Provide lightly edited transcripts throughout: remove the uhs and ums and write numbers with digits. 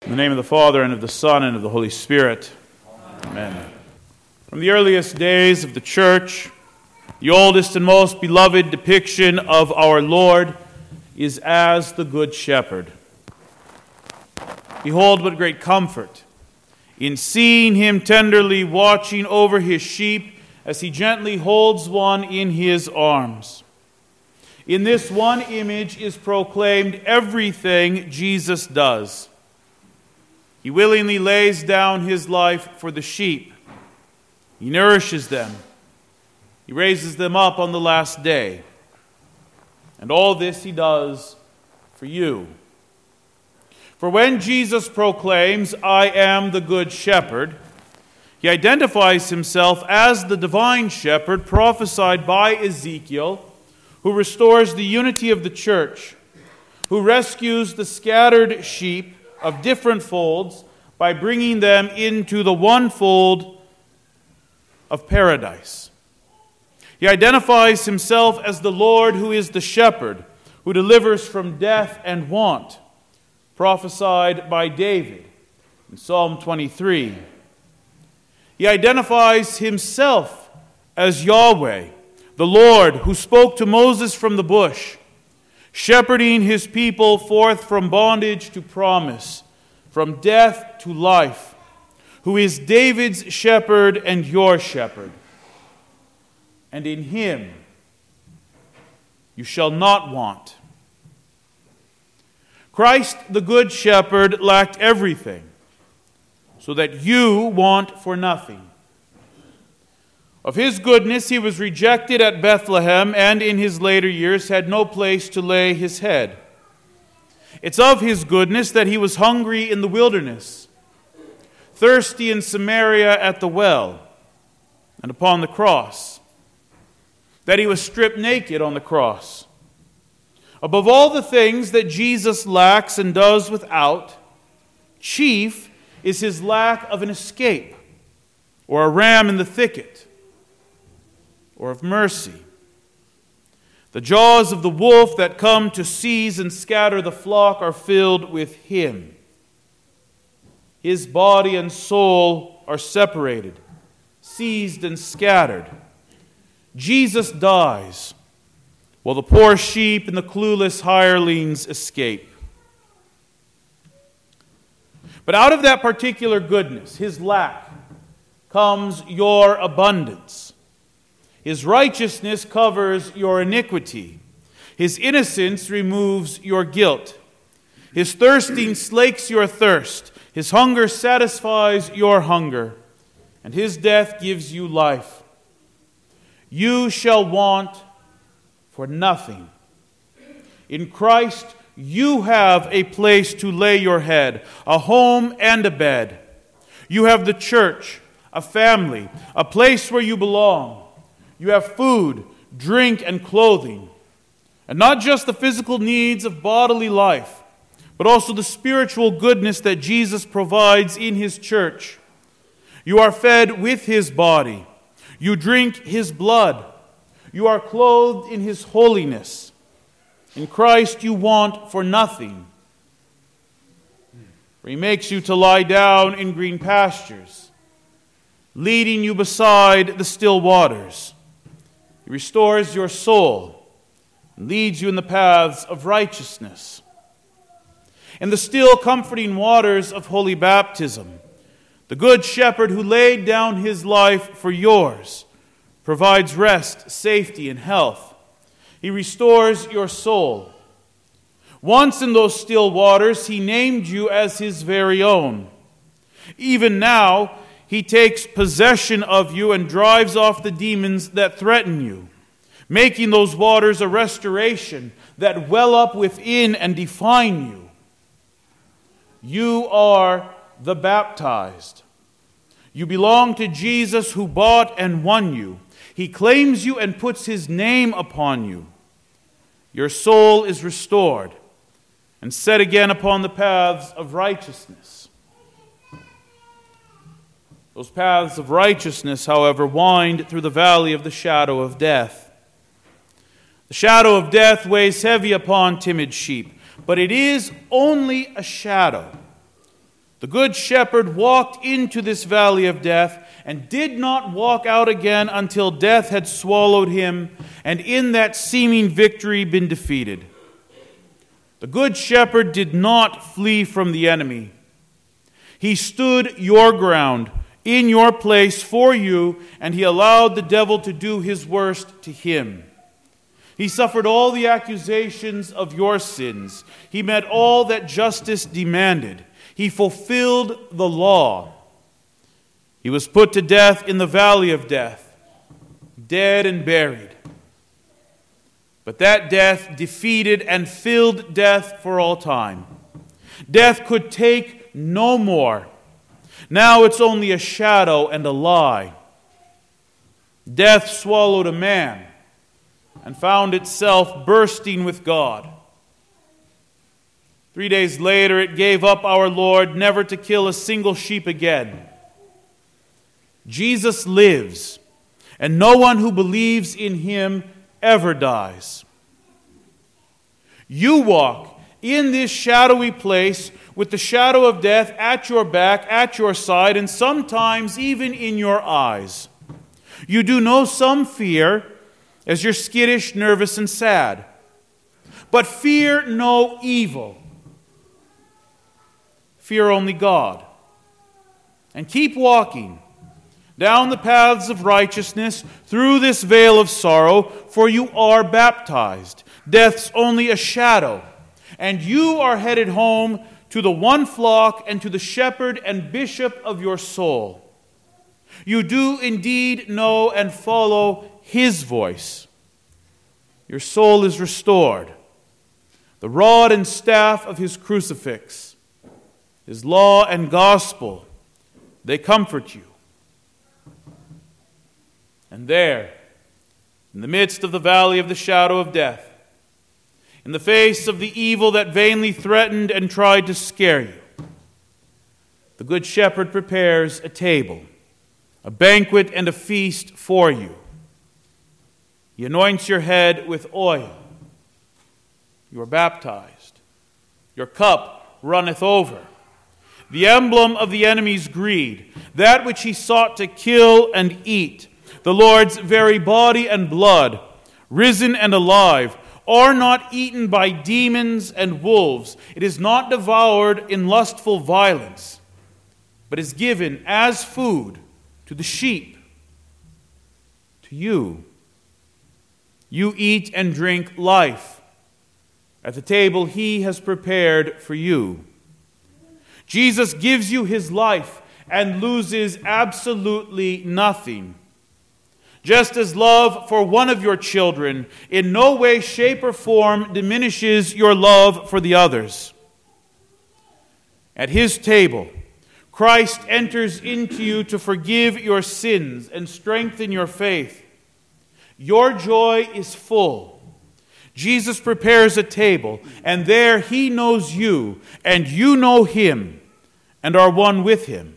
In the name of the Father, and of the Son, and of the Holy Spirit. Amen. From the earliest days of the Church, the oldest and most beloved depiction of our Lord is as the Good Shepherd. Behold what great comfort in seeing him tenderly watching over his sheep as he gently holds one in his arms. In this one image is proclaimed everything Jesus does. He willingly lays down his life for the sheep. He nourishes them. He raises them up on the last day. And all this he does for you. For when Jesus proclaims, "I am the Good Shepherd," he identifies himself as the divine shepherd prophesied by Ezekiel, who restores the unity of the church, who rescues the scattered sheep of different folds by bringing them into the one fold of paradise. He identifies himself as the Lord who is the shepherd, who delivers from death and want, prophesied by David in Psalm 23. He identifies himself as Yahweh, the Lord who spoke to Moses from the bush, shepherding his people forth from bondage to promise, from death to life, who is David's shepherd and your shepherd. And in him you shall not want. Christ, the Good Shepherd, lacked everything, so that you want for nothing. Of his goodness he was rejected at Bethlehem, and in his later years had no place to lay his head. It's of his goodness that he was hungry in the wilderness, thirsty in Samaria at the well, and upon the cross, that he was stripped naked on the cross. Above all the things that Jesus lacks and does without, chief is his lack of an escape, or a ram in the thicket, or of mercy. The jaws of the wolf that come to seize and scatter the flock are filled with him. His body and soul are separated, seized and scattered. Jesus dies, while the poor sheep and the clueless hirelings escape. But out of that particular goodness, his lack, comes your abundance. His righteousness covers your iniquity. His innocence removes your guilt. His thirsting slakes your thirst. His hunger satisfies your hunger. And his death gives you life. You shall want for nothing. In Christ, you have a place to lay your head, a home and a bed. You have the church, a family, a place where you belong. You have food, drink, and clothing. And not just the physical needs of bodily life, but also the spiritual goodness that Jesus provides in his church. You are fed with his body. You drink his blood. You are clothed in his holiness. In Christ you want for nothing. For he makes you to lie down in green pastures, leading you beside the still waters. He restores your soul and leads you in the paths of righteousness. In the still comforting waters of holy baptism, the Good Shepherd who laid down his life for yours provides rest, safety, and health. He restores your soul. Once in those still waters, he named you as his very own. Even now, he takes possession of you and drives off the demons that threaten you, making those waters a restoration that well up within and define you. You are the baptized. You belong to Jesus who bought and won you. He claims you and puts his name upon you. Your soul is restored and set again upon the paths of righteousness. Those paths of righteousness, however, wind through the valley of the shadow of death. The shadow of death weighs heavy upon timid sheep, but it is only a shadow. The Good Shepherd walked into this valley of death and did not walk out again until death had swallowed him and in that seeming victory been defeated. The Good Shepherd did not flee from the enemy. He stood your ground, in your place for you, and he allowed the devil to do his worst to him. He suffered all the accusations of your sins. He met all that justice demanded. He fulfilled the law. He was put to death in the valley of death, dead and buried. But that death defeated and filled death for all time. Death could take no more. Now it's only a shadow and a lie. Death swallowed a man and found itself bursting with God. 3 days later, it gave up our Lord, never to kill a single sheep again. Jesus lives, and no one who believes in him ever dies. You walk in this shadowy place with the shadow of death at your back, at your side, and sometimes even in your eyes. You do know some fear, as you're skittish, nervous, and sad. But fear no evil. Fear only God. And keep walking down the paths of righteousness through this vale of sorrow, for you are baptized. Death's only a shadow, and you are headed home to the one flock and to the shepherd and bishop of your soul. You do indeed know and follow his voice. Your soul is restored. The rod and staff of his crucifix, his law and gospel, they comfort you. And there, in the midst of the valley of the shadow of death, in the face of the evil that vainly threatened and tried to scare you, the Good Shepherd prepares a table, a banquet and a feast for you. He anoints your head with oil. You are baptized. Your cup runneth over. The emblem of the enemy's greed, that which he sought to kill and eat, the Lord's very body and blood, risen and alive, are not eaten by demons and wolves. It is not devoured in lustful violence, but is given as food to the sheep, to you. You eat and drink life at the table he has prepared for you. Jesus gives you his life and loses absolutely nothing. Just as love for one of your children in no way, shape, or form diminishes your love for the others. At his table, Christ enters into you to forgive your sins and strengthen your faith. Your joy is full. Jesus prepares a table, and there he knows you, and you know him, and are one with him.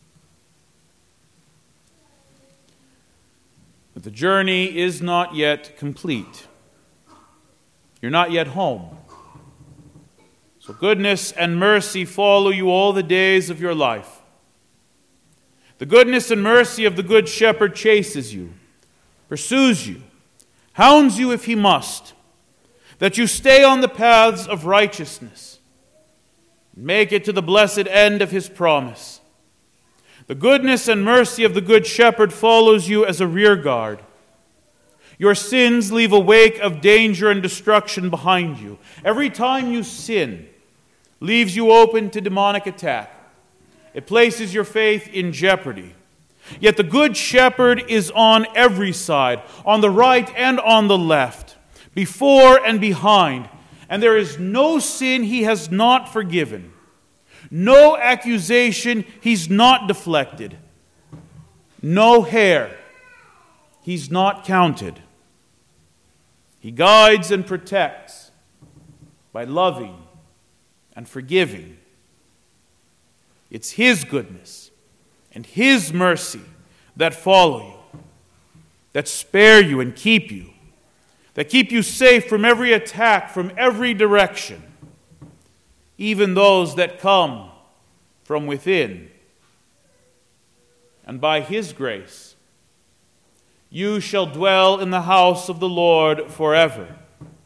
But the journey is not yet complete. You're not yet home. So goodness and mercy follow you all the days of your life. The goodness and mercy of the Good Shepherd chases you, pursues you, hounds you if he must, that you stay on the paths of righteousness, and make it to the blessed end of his promise. The goodness and mercy of the Good Shepherd follows you as a rear guard. Your sins leave a wake of danger and destruction behind you. Every time you sin, leaves you open to demonic attack. It places your faith in jeopardy. Yet the Good Shepherd is on every side, on the right and on the left, before and behind, and there is no sin he has not forgiven, no accusation he's not deflected, no hair he's not counted. He guides and protects by loving and forgiving. It's his goodness and his mercy that follow you, that spare you and keep you, that keep you safe from every attack, from every direction, even those that come from within. And by his grace, you shall dwell in the house of the Lord forever.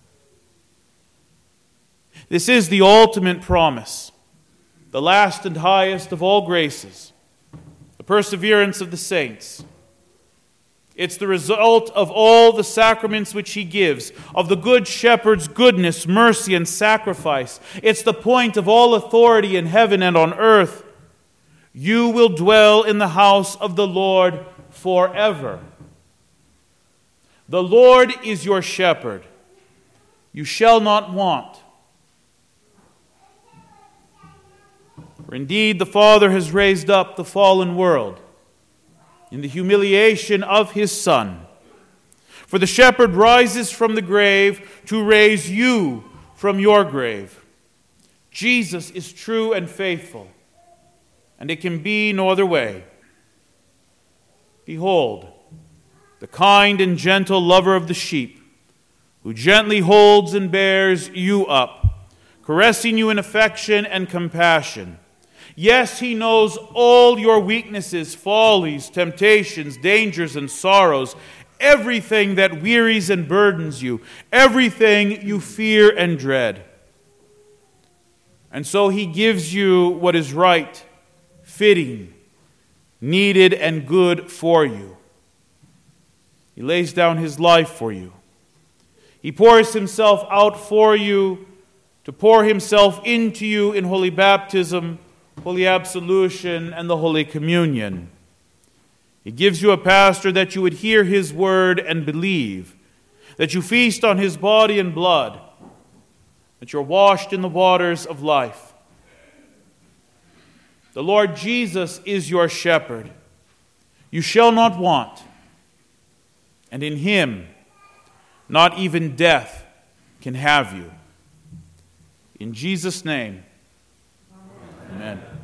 This is the ultimate promise, the last and highest of all graces, the perseverance of the saints. It's the result of all the sacraments which he gives, of the Good Shepherd's goodness, mercy, and sacrifice. It's the point of all authority in heaven and on earth. You will dwell in the house of the Lord forever. The Lord is your shepherd. You shall not want. For indeed, the Father has raised up the fallen world in the humiliation of his Son. For the shepherd rises from the grave to raise you from your grave. Jesus is true and faithful, and it can be no other way. Behold, the kind and gentle lover of the sheep, who gently holds and bears you up, caressing you in affection and compassion. Yes, he knows all your weaknesses, follies, temptations, dangers, and sorrows, everything that wearies and burdens you, everything you fear and dread. And so he gives you what is right, fitting, needed, and good for you. He lays down his life for you. He pours himself out for you to pour himself into you in holy baptism, holy absolution, and the Holy Communion. He gives you a pastor that you would hear his word and believe, that you feast on his body and blood, that you're washed in the waters of life. The Lord Jesus is your shepherd. You shall not want, and in him not even death can have you. In Jesus' name, amen.